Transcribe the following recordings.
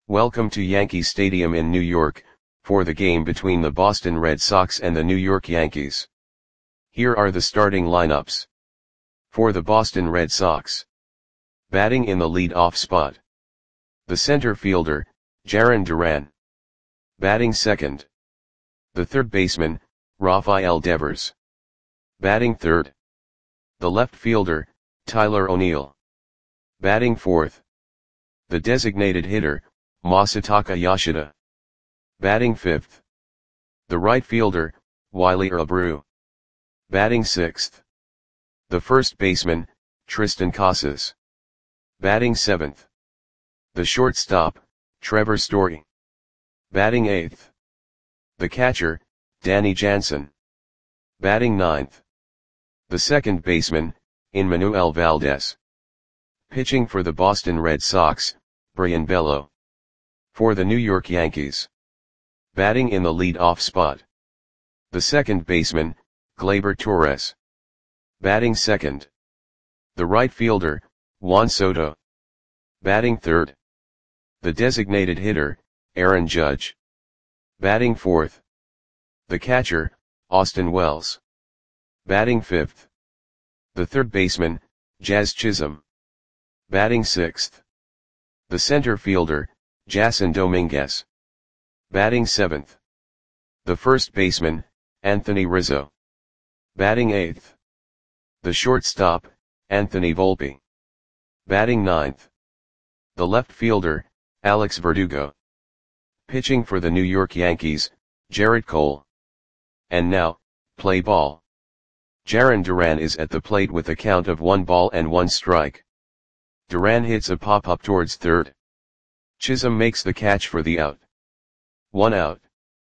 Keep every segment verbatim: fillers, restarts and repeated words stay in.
Welcome to Yankee Stadium in New York, for the game between the Boston Red Sox and the New York Yankees. Here are the starting lineups. For the Boston Red Sox. Batting in the lead-off spot. The center fielder, Jarren Duran. Batting second. The third baseman, Rafael Devers. Batting third. The left fielder, Tyler O'Neill. Batting fourth. The designated hitter, Masataka Yoshida. Batting fifth. The right fielder, Wiley Abreu. Batting sixth. The first baseman, Triston Casas. Batting seventh. The shortstop, Trevor Story. Batting eighth. The catcher, Danny Jansen. Batting ninth. The second baseman, Emmanuel Valdez. Pitching for the Boston Red Sox, Brayan Bello. For the New York Yankees. Batting in the lead-off spot. The second baseman, Gleyber Torres. Batting second. The right fielder, Juan Soto. Batting third. The designated hitter, Aaron Judge. Batting fourth. The catcher, Austin Wells. Batting fifth. The third baseman, Jazz Chisholm. Batting sixth. The center fielder, Jason Dominguez. Batting seventh. The first baseman, Anthony Rizzo. Batting eighth. The shortstop, Anthony Volpe. Batting ninth. The left fielder, Alex Verdugo. Pitching for the New York Yankees, Gerrit Cole. And now, play ball. Jarren Duran is at the plate with a count of one ball and one strike. Duran hits a pop-up towards third. Chisholm makes the catch for the out. One out.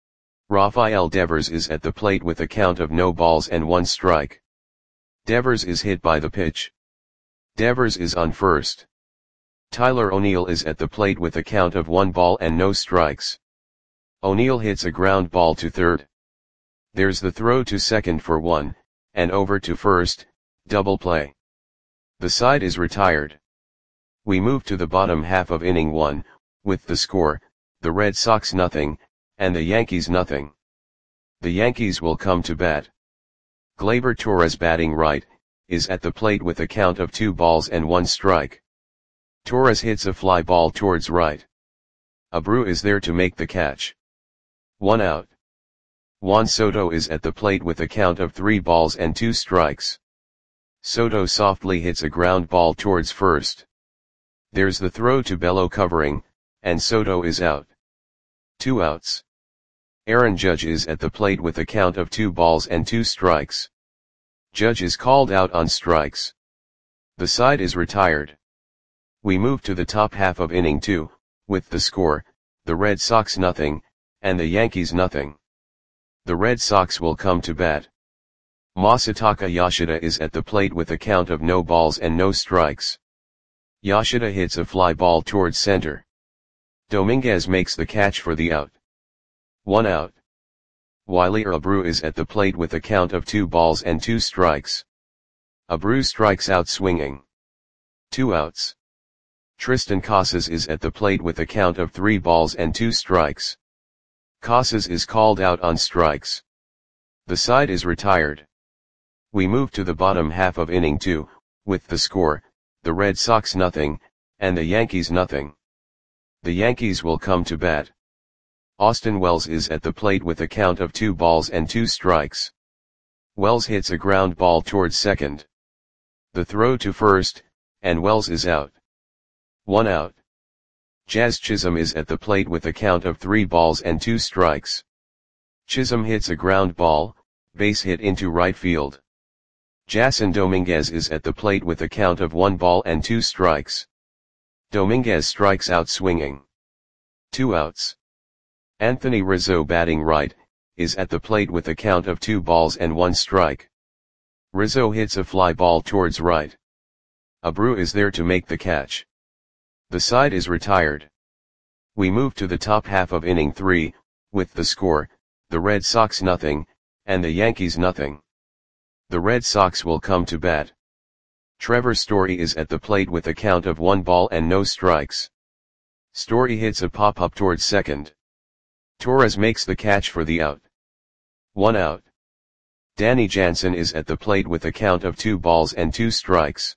Rafael Devers is at the plate with a count of no balls and one strike. Devers is hit by the pitch. Devers is on first. Tyler O'Neill is at the plate with a count of one ball and no strikes. O'Neill hits a ground ball to third. There's the throw to second for one, and over to first, double play. The side is retired. We move to the bottom half of inning one, with the score, the Red Sox nothing, and the Yankees nothing. The Yankees will come to bat. Gleyber Torres batting right, is at the plate with a count of two balls and one strike. Torres hits a fly ball towards right. Abreu is there to make the catch. One out. Juan Soto is at the plate with a count of three balls and two strikes. Soto softly hits a ground ball towards first. There's the throw to Bello covering, and Soto is out. Two outs. Aaron Judge is at the plate with a count of two balls and two strikes. Judge is called out on strikes. The side is retired. We move to the top half of inning two, with the score, the Red Sox nothing, and the Yankees nothing. The Red Sox will come to bat. Masataka Yoshida is at the plate with a count of no balls and no strikes. Yoshida hits a fly ball towards center. Dominguez makes the catch for the out. One out. Wiley Abreu is at the plate with a count of two balls and two strikes. Abreu strikes out swinging. Two outs. Triston Casas is at the plate with a count of three balls and two strikes. Casas is called out on strikes. The side is retired. We move to the bottom half of inning two, with the score, the Red Sox nothing, and the Yankees nothing. The Yankees will come to bat. Austin Wells is at the plate with a count of two balls and two strikes. Wells hits a ground ball towards second. The throw to first, and Wells is out. One out. Jazz Chisholm is at the plate with a count of three balls and two strikes. Chisholm hits a ground ball, base hit into right field. Jason Dominguez is at the plate with a count of one ball and two strikes. Dominguez strikes out swinging. Two outs. Anthony Rizzo batting right, is at the plate with a count of two balls and one strike. Rizzo hits a fly ball towards right. Abreu is there to make the catch. The side is retired. We move to the top half of inning three, with the score, the Red Sox nothing, and the Yankees nothing. The Red Sox will come to bat. Trevor Story is at the plate with a count of one ball and no strikes. Story hits a pop-up towards second. Torres makes the catch for the out. One out. Danny Jansen is at the plate with a count of two balls and two strikes.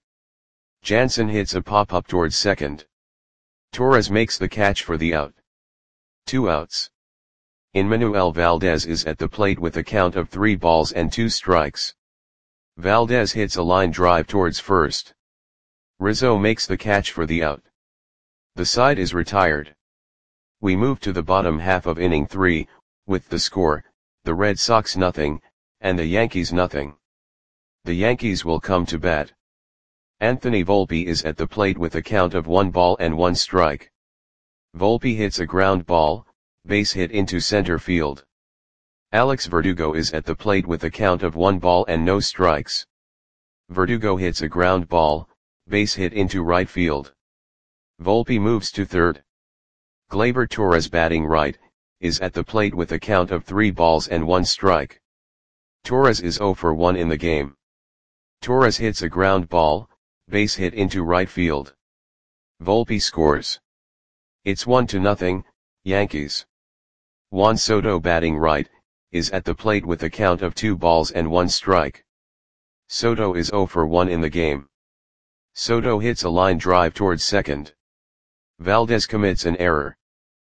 Jansen hits a pop-up towards second. Torres makes the catch for the out. Two outs. Enmanuel Valdez is at the plate with a count of three balls and two strikes. Valdez hits a line drive towards first. Rizzo makes the catch for the out. The side is retired. We move to the bottom half of inning three, with the score, the Red Sox nothing, and the Yankees nothing. The Yankees will come to bat. Anthony Volpe is at the plate with a count of one ball and one strike. Volpe hits a ground ball, base hit into center field. Alex Verdugo is at the plate with a count of one ball and no strikes. Verdugo hits a ground ball, base hit into right field. Volpe moves to third. Gleyber Torres, batting right, is at the plate with a count of three balls and one strike. Torres is zero for one in the game. Torres hits a ground ball, base hit into right field. Volpe scores. It's one to nothing, Yankees. Juan Soto, batting right, is at the plate with a count of two balls and one strike. Soto is zero for one in the game. Soto hits a line drive towards second. Valdez commits an error.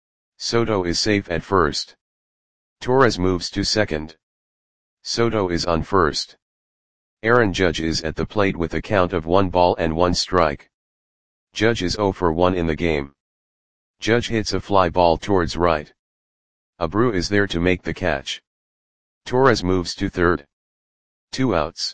Soto is safe at first. Torres moves to second. Soto is on first. Aaron Judge is at the plate with a count of one ball and one strike. Judge is zero for one in the game. Judge hits a fly ball towards right. Abreu is there to make the catch. Torres moves to third. Two outs.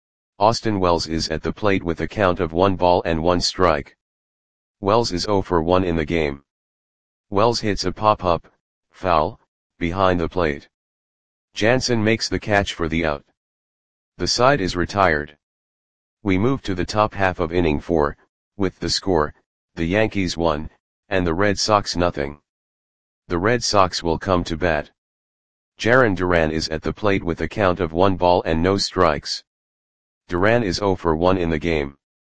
Austin Wells is at the plate with a count of one ball and one strike. Wells is zero for one in the game. Wells hits a pop-up, foul, behind the plate. Jansen makes the catch for the out. The side is retired. We move to the top half of inning four, with the score, the Yankees one, and the Red Sox nothing. The Red Sox will come to bat. Jarren Duran is at the plate with a count of one ball and no strikes. Duran is zero for one in the game.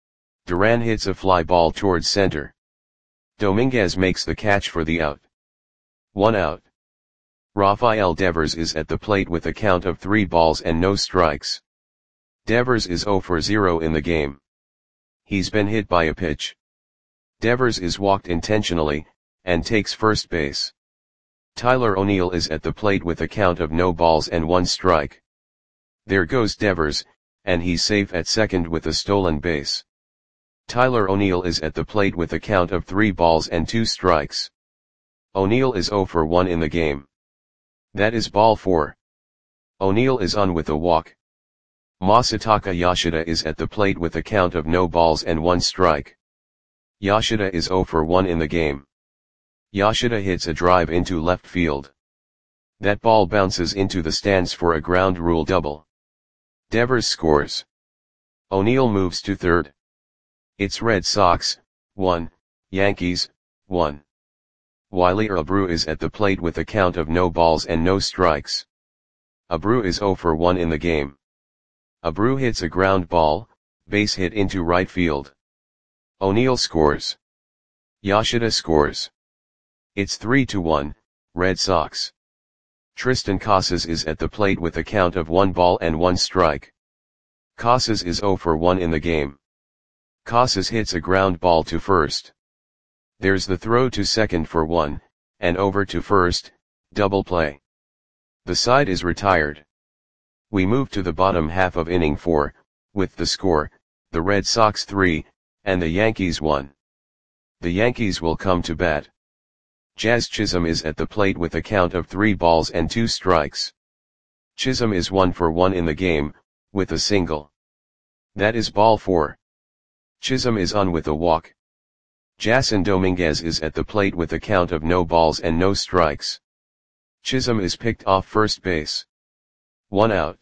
Duran hits a fly ball towards center. Dominguez makes the catch for the out. One out. Rafael Devers is at the plate with a count of three balls and no strikes. Devers is zero for zero in the game. He's been hit by a pitch. Devers is walked intentionally, and takes first base. Tyler O'Neill is at the plate with a count of no balls and one strike. There goes Devers, and he's safe at second with a stolen base. Tyler O'Neill is at the plate with a count of three balls and two strikes. O'Neill is zero for one in the game. That is ball four. O'Neill is on with a walk. Masataka Yoshida is at the plate with a count of no balls and one strike. Yoshida is zero for one in the game. Yoshida hits a drive into left field. That ball bounces into the stands for a ground rule double. Devers scores. O'Neill moves to third. It's Red Sox, one, Yankees, one. Wilyer Abreu is at the plate with a count of no balls and no strikes. Abreu is zero for one in the game. Abreu hits a ground ball, base hit into right field. O'Neill scores. Yoshida scores. It's three to one, Red Sox. Tristan Casas is at the plate with a count of one ball and one strike. Casas is zero for one in the game. Casas hits a ground ball to first. There's the throw to second for one, and over to first, double play. The side is retired. We move to the bottom half of inning four, with the score, the Red Sox three, and the Yankees one. The Yankees will come to bat. Jazz Chisholm is at the plate with a count of three balls and two strikes. Chisholm is one for one in the game, with a single. That is ball four. Chisholm is on with a walk. Jason Dominguez is at the plate with a count of no balls and no strikes. Chisholm is picked off first base. One out.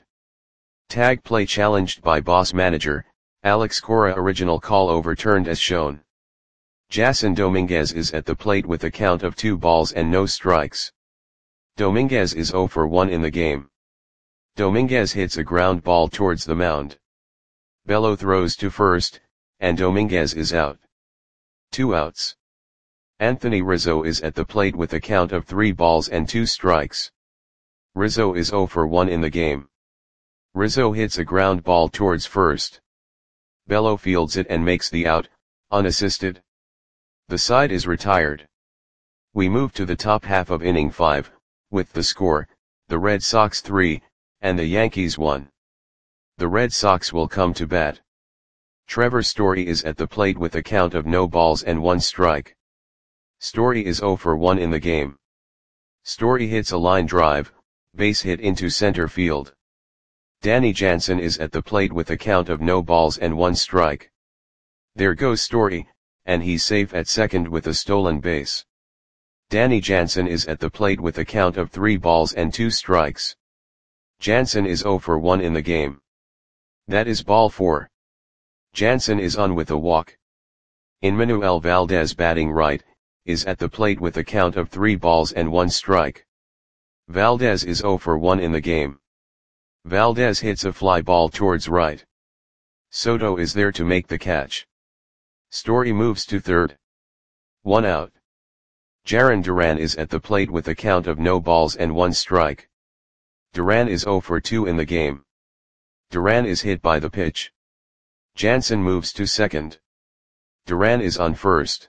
Tag play challenged by boss manager, Alex Cora. Original call overturned as shown. Jason Dominguez is at the plate with a count of two balls and no strikes. Dominguez is zero for one in the game. Dominguez hits a ground ball towards the mound. Bello throws to first, and Dominguez is out. Two outs. Anthony Rizzo is at the plate with a count of three balls and two strikes. Rizzo is zero for one in the game. Rizzo hits a ground ball towards first. Bello fields it and makes the out, unassisted. The side is retired. We move to the top half of inning five, with the score, the Red Sox three, and the Yankees one. The Red Sox will come to bat. Trevor Story is at the plate with a count of no balls and one strike. Story is zero for one in the game. Story hits a line drive, base hit into center field. Danny Jansen is at the plate with a count of no balls and one strike. There goes Story, and he's safe at second with a stolen base. Danny Jansen is at the plate with a count of three balls and two strikes. Jansen is zero for one in the game. That is ball four. Jansen is on with a walk. Enmanuel Valdez, batting right, is at the plate with a count of three balls and one strike. Valdez is zero for one in the game. Valdez hits a fly ball towards right. Soto is there to make the catch. Story moves to third. One out. Jarren Duran is at the plate with a count of no balls and one strike. Duran is zero for two in the game. Duran is hit by the pitch. Jansen moves to second. Duran is on first.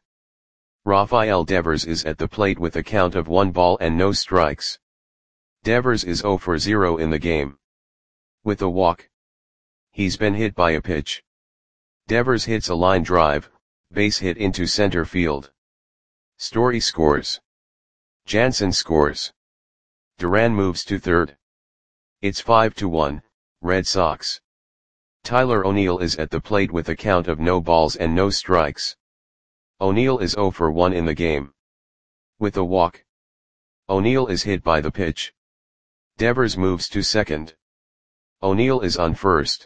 Rafael Devers is at the plate with a count of one ball and no strikes. Devers is zero for zero in the game. With a walk. He's been hit by a pitch. Devers hits a line drive, base hit into center field. Story scores. Jansen scores. Duran moves to third. It's five to one, Red Sox. Tyler O'Neill is at the plate with a count of no balls and no strikes. O'Neill is zero for one in the game. With a walk. O'Neill is hit by the pitch. Devers moves to second. O'Neill is on first.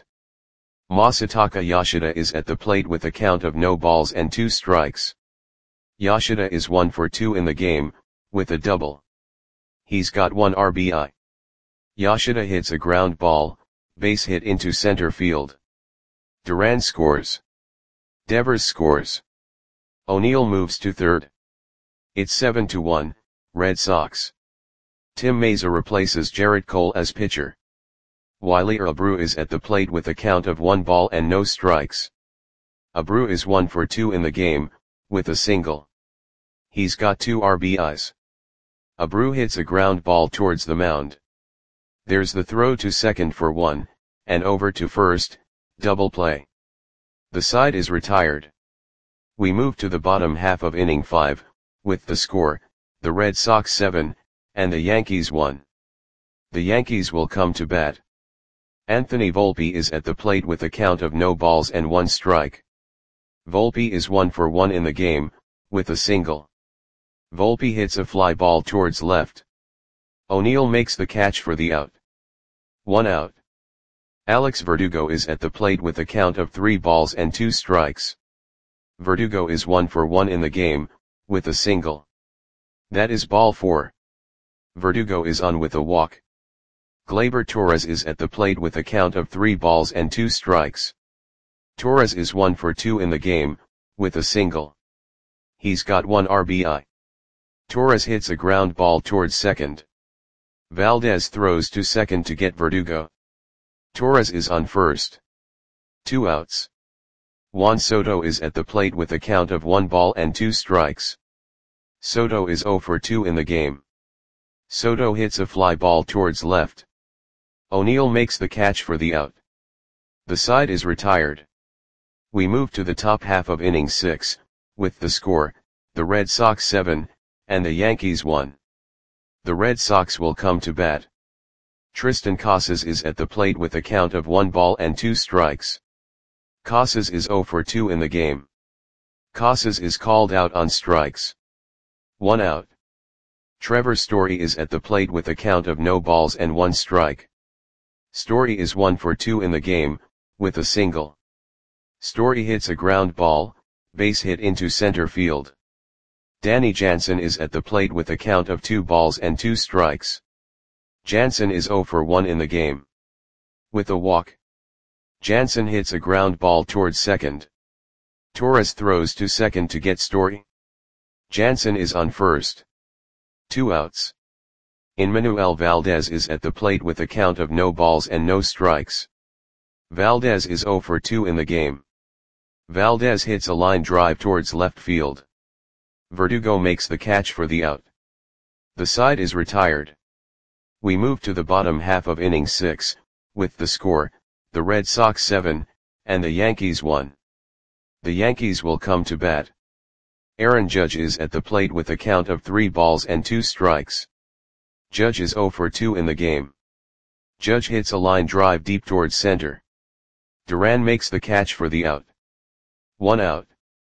Masataka Yoshida is at the plate with a count of no balls and two strikes. Yoshida is one for two in the game, with a double. He's got one R B I. Yoshida hits a ground ball, base hit into center field. Duran scores. Devers scores. O'Neill moves to third. It's seven to one, Red Sox. Tim Mayza replaces Jarrett Cole as pitcher. Wiley Abreu is at the plate with a count of one ball and no strikes. Abreu is one for two in the game, with a single. He's got two R B Is. Abreu hits a ground ball towards the mound. There's the throw to second for one, and over to first, double play. The side is retired. We move to the bottom half of inning five, with the score, the Red Sox seven, and the Yankees one. The Yankees will come to bat. Anthony Volpe is at the plate with a count of no balls and one strike. Volpe is one for one in the game, with a single. Volpe hits a fly ball towards left. O'Neill makes the catch for the out. One out. Alex Verdugo is at the plate with a count of three balls and two strikes. Verdugo is one for one in the game, with a single. That is ball four. Verdugo is on with a walk. Gleyber Torres is at the plate with a count of three balls and two strikes. Torres is one for two in the game, with a single. He's got one R B I. Torres hits a ground ball towards second. Valdez throws to second to get Verdugo. Torres is on first. Two outs. Juan Soto is at the plate with a count of one ball and two strikes. Soto is zero for two in the game. Soto hits a fly ball towards left. O'Neill makes the catch for the out. The side is retired. We move to the top half of inning six, with the score, the Red Sox seven, and the Yankees one. The Red Sox will come to bat. Tristan Casas is at the plate with a count of one ball and two strikes. Casas is zero for two in the game. Casas is called out on strikes. One out. Trevor Story is at the plate with a count of no balls and one strike. Story is one for two in the game, with a single. Story hits a ground ball, base hit into center field. Danny Jansen is at the plate with a count of two balls and two strikes. Jansen is zero for one in the game. With a walk. Jansen hits a ground ball towards second. Torres throws to second to get Story. Jansen is on first. Two outs. Enmanuel Valdez is at the plate with a count of no balls and no strikes. Valdez is oh for two in the game. Valdez hits a line drive towards left field. Verdugo makes the catch for the out. The side is retired. We move to the bottom half of inning six, with the score, the Red Sox seven, and the Yankees one. The Yankees will come to bat. Aaron Judge is at the plate with a count of three balls and two strikes. Judge is oh for two in the game. Judge hits a line drive deep towards center. Duran makes the catch for the out. One out.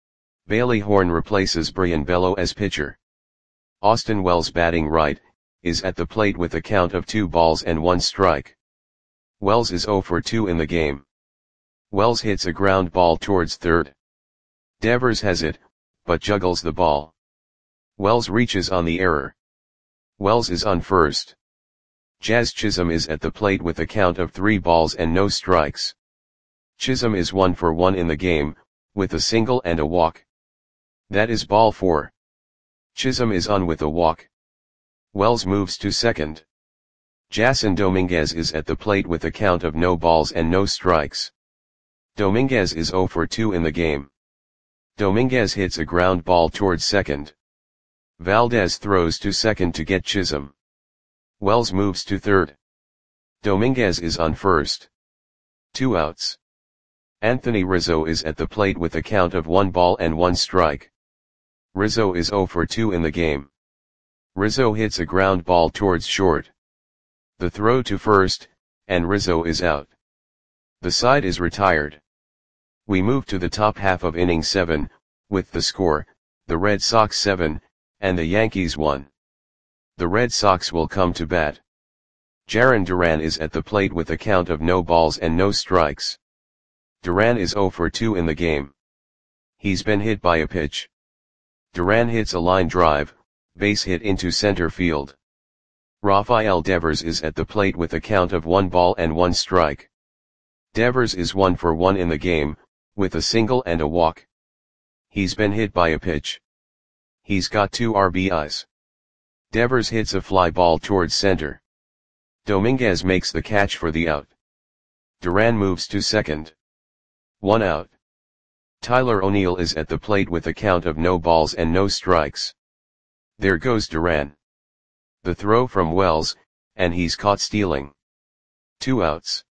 Bailey Horn replaces Brian Bello as pitcher. Austin Wells, batting right, is at the plate with a count of two balls and one strike. Wells is oh for two in the game. Wells hits a ground ball towards third. Devers has it, but juggles the ball. Wells reaches on the error. Wells is on first. Jazz Chisholm is at the plate with a count of three balls and no strikes. Chisholm is one for one in the game, with a single and a walk. That is ball four. Chisholm is on with a walk. Wells moves to second. Jason Dominguez is at the plate with a count of no balls and no strikes. Dominguez is oh for two in the game. Dominguez hits a ground ball towards second. Valdez throws to second to get Chisholm. Wells moves to third. Dominguez is on first. Two outs. Anthony Rizzo is at the plate with a count of one ball and one strike. Rizzo is oh for two in the game. Rizzo hits a ground ball towards short. The throw to first, and Rizzo is out. The side is retired. We move to the top half of inning seven, with the score, the Red Sox seven, and the Yankees one. The Red Sox will come to bat. Jarren Duran is at the plate with a count of no balls and no strikes. Duran is oh for two in the game. He's been hit by a pitch. Duran hits a line drive, base hit into center field. Rafael Devers is at the plate with a count of one ball and one strike. Devers is one for one in the game, with a single and a walk. He's been hit by a pitch. He's got two R B Is. Devers hits a fly ball towards center. Dominguez makes the catch for the out. Duran moves to second. One out. Tyler O'Neill is at the plate with a count of no balls and no strikes. There goes Duran. The throw from Wells, and he's caught stealing. Two outs.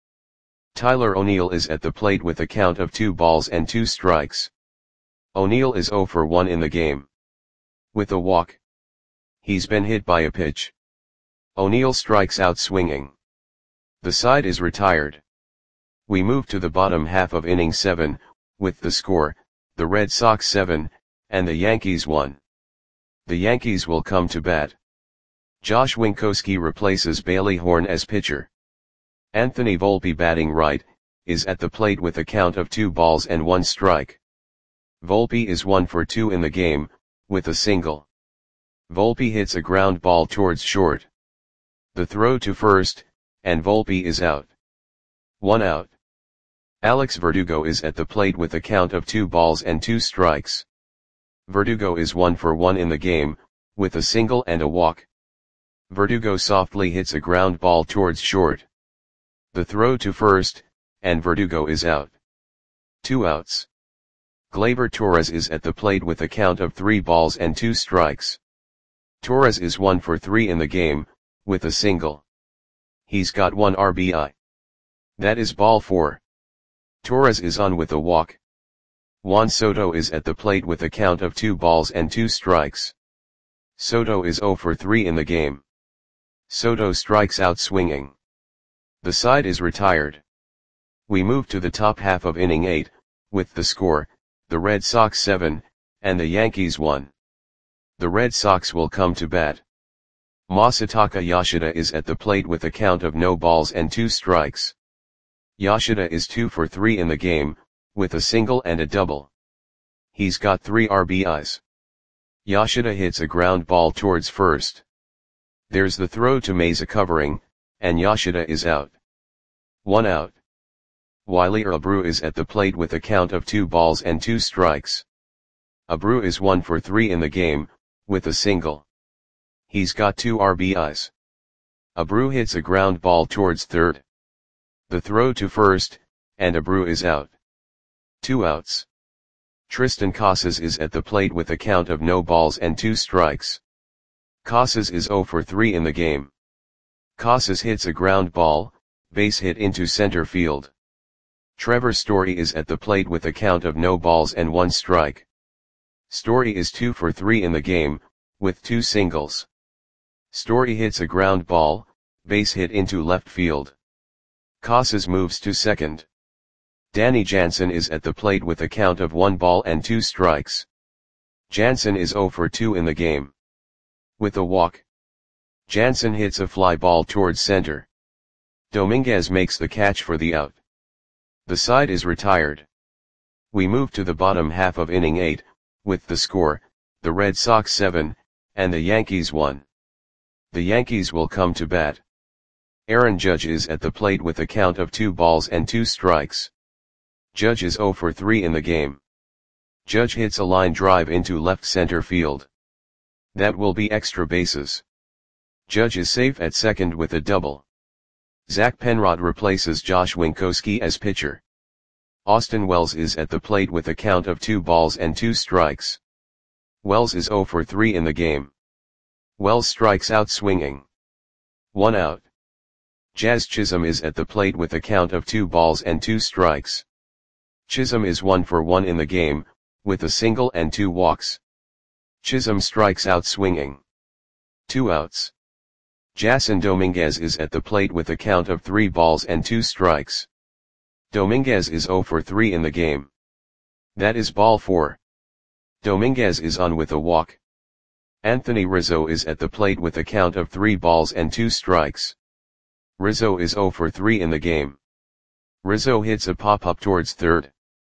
Tyler O'Neill is at the plate with a count of two balls and two strikes. O'Neill is oh for one in the game. With a walk. He's been hit by a pitch. O'Neill strikes out swinging. The side is retired. We move to the bottom half of inning seven, with the score, the Red Sox seven, and the Yankees one. The Yankees will come to bat. Josh Winkowski replaces Bailey Horn as pitcher. Anthony Volpe, batting right, is at the plate with a count of two balls and one strike. Volpe is one for two in the game, with a single. Volpe hits a ground ball towards short. The throw to first, and Volpe is out. One out. Alex Verdugo is at the plate with a count of two balls and two strikes. Verdugo is one for one in the game, with a single and a walk. Verdugo softly hits a ground ball towards short. The throw to first, and Verdugo is out. Two outs. Gleyber Torres is at the plate with a count of three balls and two strikes. Torres is one for three in the game, with a single. He's got one R B I. That is ball four. Torres is on with a walk. Juan Soto is at the plate with a count of two balls and two strikes. Soto is oh for three in the game. Soto strikes out swinging. The side is retired. We move to the top half of inning eight, with the score, the Red Sox seven, and the Yankees one. The Red Sox will come to bat. Masataka Yoshida is at the plate with a count of no balls and two strikes. Yoshida is two for three in the game, with a single and a double. He's got three R B Is. Yoshida hits a ground ball towards first. There's the throw to Meza covering, and Yoshida is out. One out. Wiley Abreu is at the plate with a count of two balls and two strikes. Abreu is one for three in the game, with a single. He's got two R B Is. Abreu hits a ground ball towards third. The throw to first, and Abreu is out. Two outs. Tristan Casas is at the plate with a count of no balls and two strikes. Casas is zero for three in the game. Casas hits a ground ball, base hit into center field. Trevor Story is at the plate with a count of no balls and one strike. Story is two for three in the game, with two singles. Story hits a ground ball, base hit into left field. Casas moves to second. Danny Jansen is at the plate with a count of one ball and two strikes. Jansen is zero for two in the game. With a walk. Jansen hits a fly ball towards center. Dominguez makes the catch for the out. The side is retired. We move to the bottom half of inning eight, with the score, the Red Sox seven, and the Yankees one. The Yankees will come to bat. Aaron Judge is at the plate with a count of two balls and two strikes. Judge is zero for three in the game. Judge hits a line drive into left center field. That will be extra bases. Judge is safe at second with a double. Zach Penrod replaces Josh Winkowski as pitcher. Austin Wells is at the plate with a count of two balls and two strikes. Wells is zero for three in the game. Wells strikes out swinging. One out. Jazz Chisholm is at the plate with a count of two balls and two strikes. Chisholm is one for one in the game, with a single and two walks. Chisholm strikes out swinging. Two outs. Jason Dominguez is at the plate with a count of three balls and two strikes. Dominguez is zero for three in the game. That is ball four. Dominguez is on with a walk. Anthony Rizzo is at the plate with a count of three balls and two strikes. Rizzo is zero for three in the game. Rizzo hits a pop-up towards third.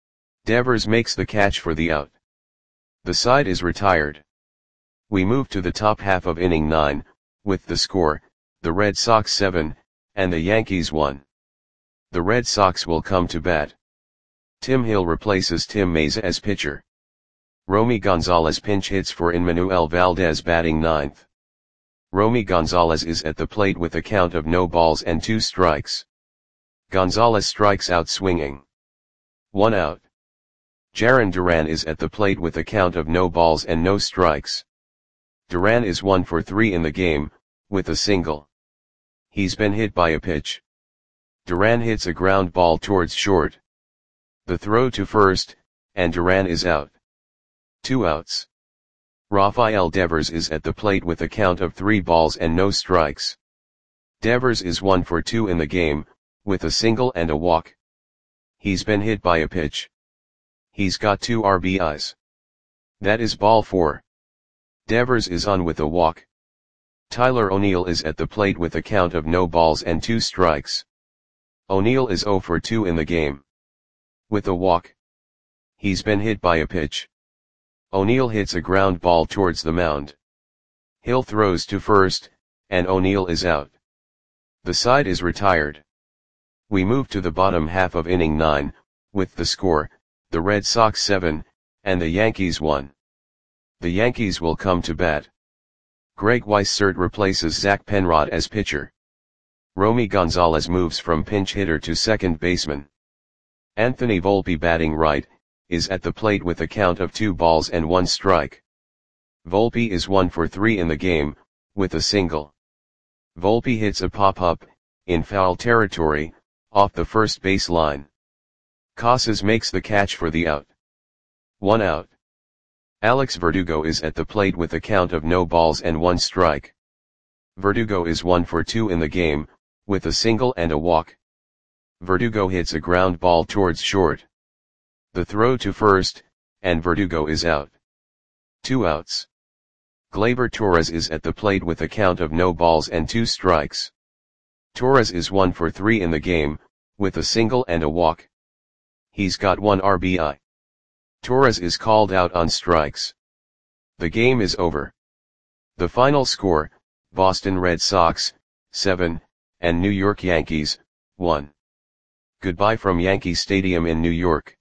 Devers makes the catch for the out. The side is retired. We move to the top half of inning nine, with the score, the Red Sox seven, and the Yankees one. The Red Sox will come to bat. Tim Hill replaces Tim Mayza as pitcher. Romy Gonzalez pinch hits for Emmanuel Valdez batting ninth. Romy Gonzalez is at the plate with a count of no balls and two strikes. Gonzalez strikes out swinging. One out. Jarren Duran is at the plate with a count of no balls and no strikes. Duran is one for three in the game, with a single. He's been hit by a pitch. Duran hits a ground ball towards short. The throw to first, and Duran is out. Two outs. Rafael Devers is at the plate with a count of three balls and no strikes. Devers is one for two in the game, with a single and a walk. He's been hit by a pitch. He's got two R B Is. That is ball four. Devers is on with a walk. Tyler O'Neill is at the plate with a count of no balls and two strikes. O'Neill is zero for two in the game. With a walk. He's been hit by a pitch. O'Neill hits a ground ball towards the mound. Hill throws to first, and O'Neill is out. The side is retired. We move to the bottom half of inning nine, with the score, the Red Sox seven, and the Yankees one. The Yankees will come to bat. Greg Weissert replaces Zach Penrod as pitcher. Romy Gonzalez moves from pinch hitter to second baseman. Anthony Volpe batting right, is at the plate with a count of two balls and one strike. Volpe is one for three in the game, with a single. Volpe hits a pop-up, in foul territory, off the first base line. Casas makes the catch for the out. One out. Alex Verdugo is at the plate with a count of no balls and one strike. Verdugo is one for two in the game, with a single and a walk. Verdugo hits a ground ball towards short. The throw to first, and Verdugo is out. Two outs. Gleyber Torres is at the plate with a count of no balls and two strikes. Torres is one for three in the game, with a single and a walk. He's got one R B I. Torres is called out on strikes. The game is over. The final score, Boston Red Sox, seven, and New York Yankees, one. Goodbye from Yankee Stadium in New York.